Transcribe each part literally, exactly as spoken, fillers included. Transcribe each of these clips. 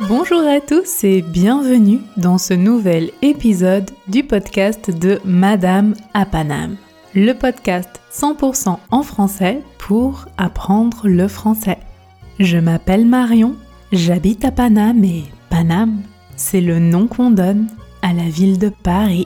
Bonjour à tous et bienvenue dans ce nouvel épisode du podcast de Madame à Paname. Le podcast cent pour cent en français pour apprendre le français. Je m'appelle Marion, j'habite à Paname et Paname, c'est le nom qu'on donne à la ville de Paris.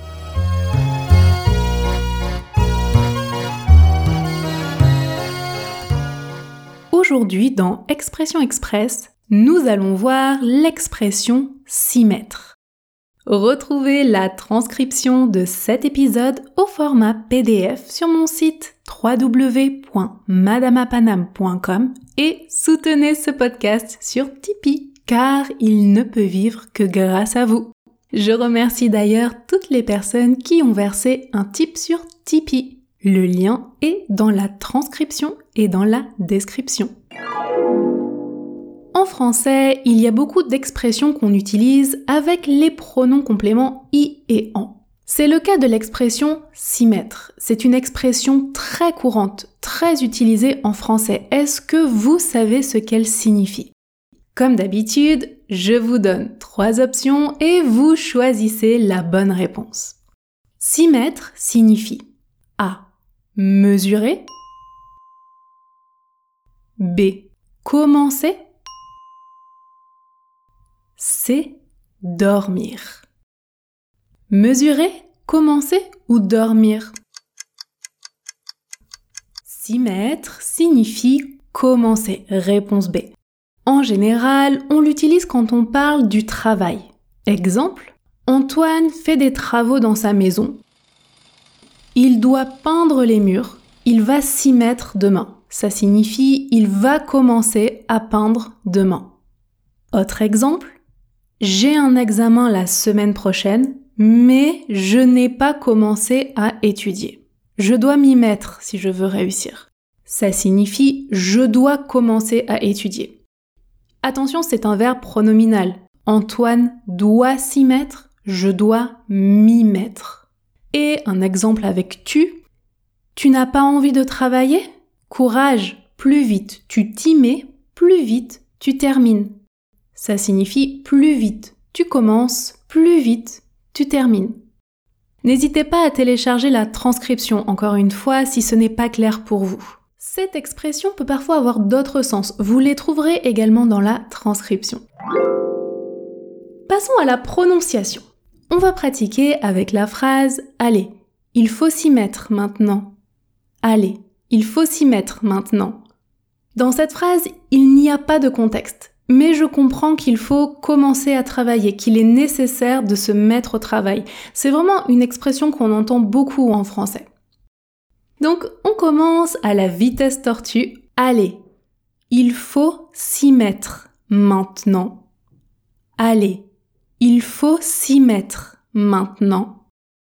Aujourd'hui, dans Expression Express, nous allons voir l'expression s'y mettre. Retrouvez la transcription de cet épisode au format P D F sur mon site w w w point madame à paname point com et soutenez ce podcast sur Tipeee, car il ne peut vivre que grâce à vous. Je remercie d'ailleurs toutes les personnes qui ont versé un tip sur Tipeee. Le lien est dans la transcription et dans la description. En français, il y a beaucoup d'expressions qu'on utilise avec les pronoms compléments i et en. C'est le cas de l'expression s'y mettre. C'est une expression très courante, très utilisée en français. Est-ce que vous savez ce qu'elle signifie ? Comme d'habitude, je vous donne trois options et vous choisissez la bonne réponse. S'y mettre signifie A. Mesurer. B. Commencer. C. Dormir. Mesurer, commencer ou dormir? S'y mettre signifie commencer. Réponse B. En général, on l'utilise quand on parle du travail. Exemple, Antoine fait des travaux dans sa maison. Il doit peindre les murs. Il va s'y mettre demain. Ça signifie il va commencer à peindre demain. Autre exemple, j'ai un examen la semaine prochaine, mais je n'ai pas commencé à étudier. Je dois m'y mettre si je veux réussir. Ça signifie je dois commencer à étudier. Attention, c'est un verbe pronominal. Antoine doit s'y mettre, je dois m'y mettre. Et un exemple avec tu. Tu n'as pas envie de travailler ? Courage, plus vite tu t'y mets, plus vite tu termines. Ça signifie plus vite tu commences, plus vite tu termines. N'hésitez pas à télécharger la transcription encore une fois si ce n'est pas clair pour vous. Cette expression peut parfois avoir d'autres sens. Vous les trouverez également dans la transcription. Passons à la prononciation. On va pratiquer avec la phrase « Allez, il faut s'y mettre maintenant ». Allez, il faut s'y mettre maintenant. Dans cette phrase, il n'y a pas de contexte, mais je comprends qu'il faut commencer à travailler, qu'il est nécessaire de se mettre au travail. C'est vraiment une expression qu'on entend beaucoup en français. Donc, on commence à la vitesse tortue. Allez, il faut s'y mettre maintenant. Allez. Il faut s'y mettre maintenant.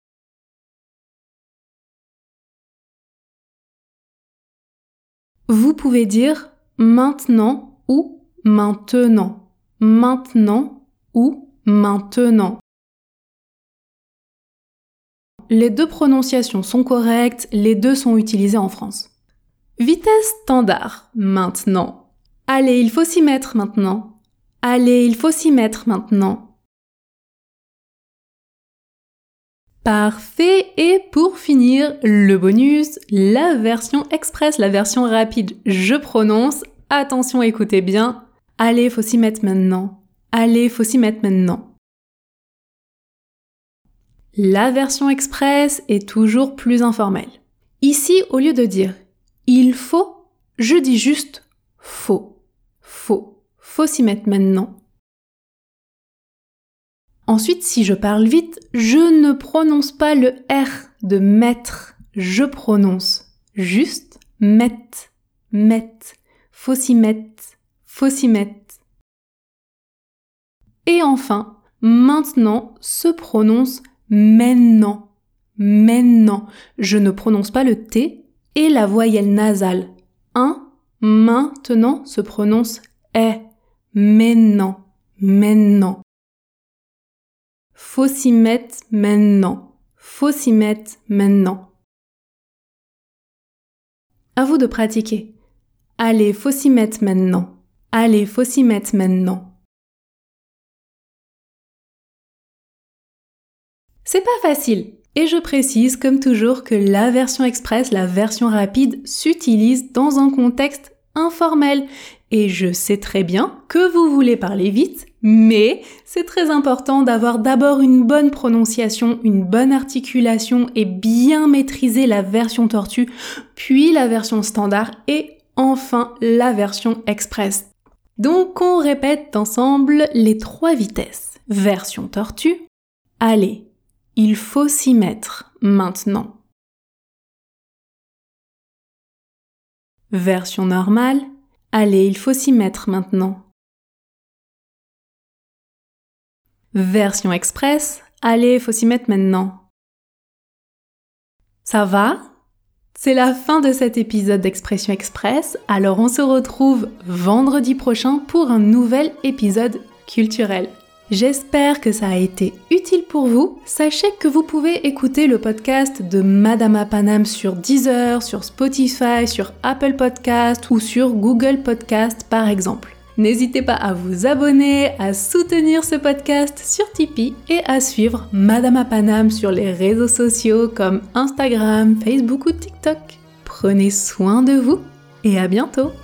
Vous pouvez dire maintenant ou maintenant. Maintenant ou maintenant. Les deux prononciations sont correctes, les deux sont utilisées en France. Vitesse standard, maintenant. Allez, il faut s'y mettre maintenant. Allez, il faut s'y mettre maintenant. Parfait, et pour finir, le bonus, la version express, la version rapide. Je prononce, attention, écoutez bien. Allez, faut s'y mettre maintenant. Allez, faut s'y mettre maintenant. La version express est toujours plus informelle. Ici, au lieu de dire il faut, je dis juste faut. Faut. Faut s'y mettre maintenant. Ensuite, si je parle vite, je ne prononce pas le R de mettre. Je prononce juste mettre, mettre. Faut s'y mettre, faut s'y mettre. Et enfin, maintenant se prononce maintenant, maintenant. Je ne prononce pas le T et la voyelle nasale. Un, maintenant se prononce est. Maintenant, maintenant. Faut s'y mettre maintenant. Faut s'y mettre maintenant. À vous de pratiquer. Allez, faut s'y mettre maintenant. Allez, faut s'y mettre maintenant. C'est pas facile. Et je précise comme toujours que la version express, la version rapide, s'utilise dans un contexte informel. Et je sais très bien que vous voulez parler vite, mais c'est très important d'avoir d'abord une bonne prononciation, une bonne articulation et bien maîtriser la version tortue, puis la version standard et enfin la version express. Donc on répète ensemble les trois vitesses. Version tortue, allez, il faut s'y mettre maintenant. Version normale, allez, il faut s'y mettre maintenant. Version express, allez, il faut s'y mettre maintenant. Ça va ? C'est la fin de cet épisode d'Expression Express, alors on se retrouve vendredi prochain pour un nouvel épisode culturel. J'espère que ça a été utile pour vous. Sachez que vous pouvez écouter le podcast de Madame à Paname sur Deezer, sur Spotify, sur Apple Podcast ou sur Google Podcast par exemple. N'hésitez pas à vous abonner, à soutenir ce podcast sur Tipeee et à suivre Madame à Paname sur les réseaux sociaux comme Instagram, Facebook ou TikTok. Prenez soin de vous et à bientôt!